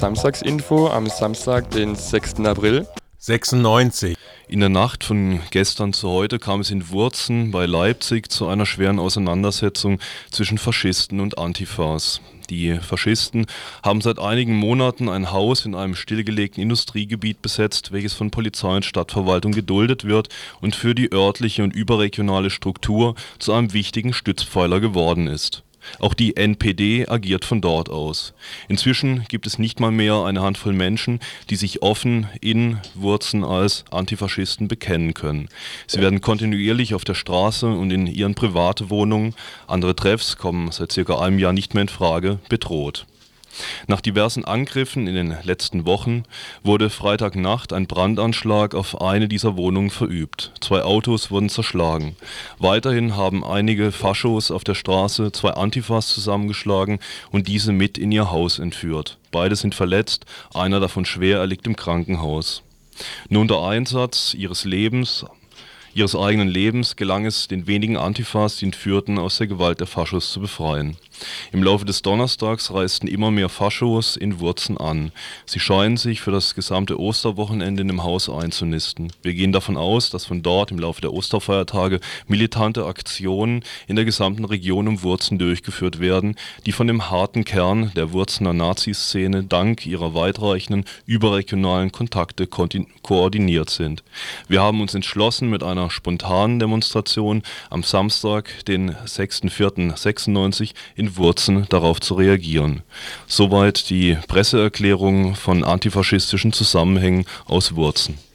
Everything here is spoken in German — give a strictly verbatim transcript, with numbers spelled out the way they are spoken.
Samstagsinfo am Samstag, den sechsten April. sechsundneunzig. In der Nacht von gestern zu heute kam es in Wurzen bei Leipzig zu einer schweren Auseinandersetzung zwischen Faschisten und Antifas. Die Faschisten haben seit einigen Monaten ein Haus in einem stillgelegten Industriegebiet besetzt, welches von Polizei und Stadtverwaltung geduldet wird und für die örtliche und überregionale Struktur zu einem wichtigen Stützpfeiler geworden ist. Auch die N P D agiert von dort aus. Inzwischen gibt es nicht mal mehr eine Handvoll Menschen, die sich offen in Wurzen als Antifaschisten bekennen können. Sie werden kontinuierlich auf der Straße und in ihren Privatwohnungen, andere Treffs kommen seit circa einem Jahr nicht mehr in Frage, bedroht. Nach diversen Angriffen in den letzten Wochen wurde Freitagnacht ein Brandanschlag auf eine dieser Wohnungen verübt. Zwei Autos wurden zerschlagen. Weiterhin haben einige Faschos auf der Straße zwei Antifas zusammengeschlagen und diese mit in ihr Haus entführt. Beide sind verletzt, einer davon schwer, er liegt im Krankenhaus. Nur unter Einsatz ihres Lebens ihres eigenen Lebens gelang es den wenigen Antifas, die Entführten aus der Gewalt der Faschos zu befreien. Im Laufe des Donnerstags reisten immer mehr Faschos in Wurzen an. Sie scheinen sich für das gesamte Osterwochenende in dem Haus einzunisten. Wir gehen davon aus, dass von dort im Laufe der Osterfeiertage militante Aktionen in der gesamten Region um Wurzen durchgeführt werden, die von dem harten Kern der Wurzener Nazi-Szene dank ihrer weitreichenden überregionalen Kontakte koordiniert sind. Wir haben uns entschlossen, mit einer spontanen Demonstration am Samstag, den sechsten vierten sechsundneunzig, in Wurzen darauf zu reagieren. Soweit die Presseerklärung von antifaschistischen Zusammenhängen aus Wurzen.